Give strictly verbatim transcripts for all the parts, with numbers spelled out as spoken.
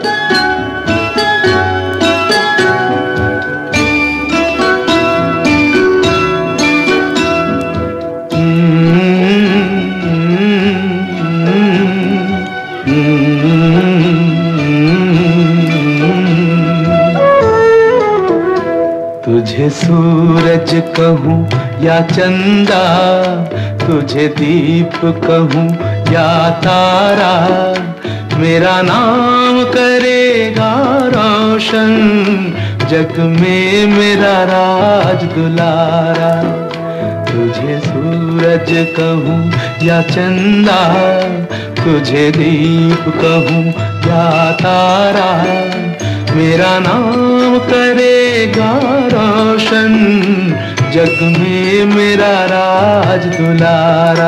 तुझे सूरज कहूँ या चंदा, तुझे दीप कहूँ या तारा, मेरा नाम करेगा रोशन, जग में मेरा राज दुलारा। तुझे सूरज कहूँ या चंदा, तुझे दीप कहूँ या तारा, मेरा नाम करेगा रोशन, जग में मेरा राज दुलारा।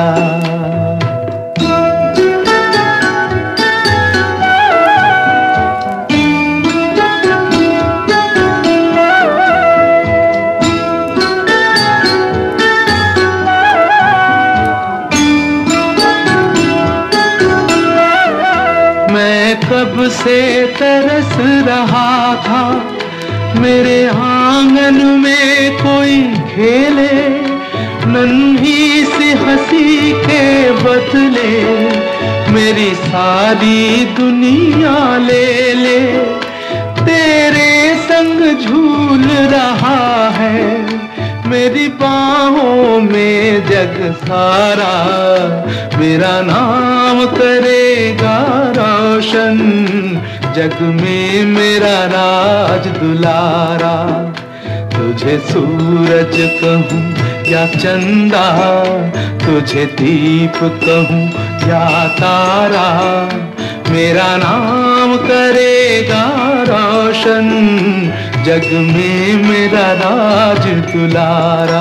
मैं कब से तरस रहा था, मेरे आंगन में कोई खेले, नन्ही सी हंसी के बदले मेरी सारी दुनिया ले ले। तेरे संग झूल रहा है मेरी बाहों में जग सारा, मेरा नाम करेगा रोशन, जग में मेरा राज दुलारा। तुझे सूरज कहूँ या चंदा, तुझे दीप कहूँ या तारा, मेरा नाम करेगा रोशन, जग में मेरा राज दुलारा।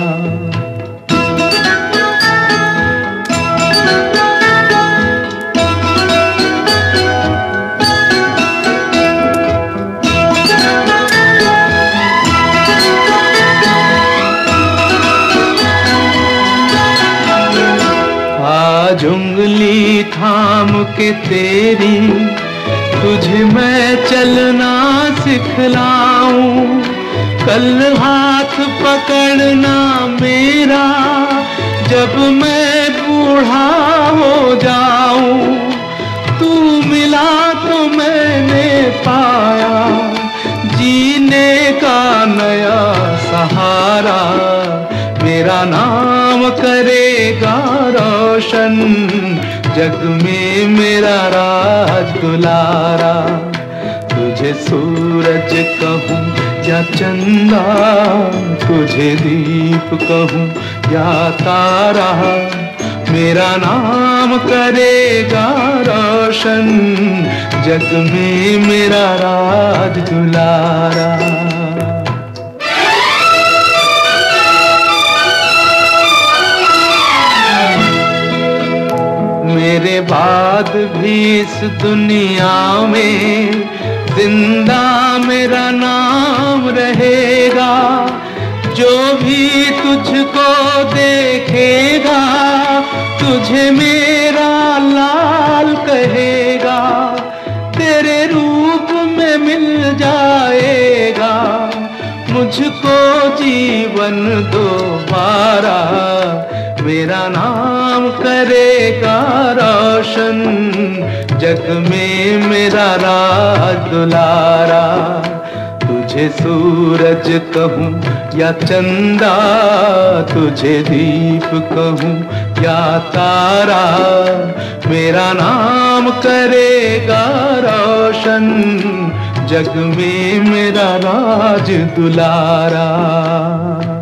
आज उंगली थाम के तेरी, तुझे मैं चलना सिखलाऊं, कल हाथ पकड़ना मेरा, जब मैं बूढ़ा हो जाऊं। तू मिला तो मैंने पाया जीने का नया सहारा, मेरा नाम करेगा रोशन, जग में मेरा राज दुलारा। तुझे सूरज कहूँ या चंदा, तुझे दीप कहूँ या तारा, मेरा नाम करेगा रोशन, जग में मेरा राज दुलारा। मेरे बाद भी इस दुनिया में जिंदा मेरा नाम रहेगा, जो भी तुझको देखेगा तुझे मेरा लाल कहेगा, तेरे रूप में मिल जाएगा मुझको जीवन दोबारा, मेरा नाम करेगा रोशन, जग में मेरा राज दुलारा। तुझे सूरज कहूँ या चंदा, तुझे दीप कहूँ या तारा, मेरा नाम करेगा रोशन, जग में मेरा राज दुलारा।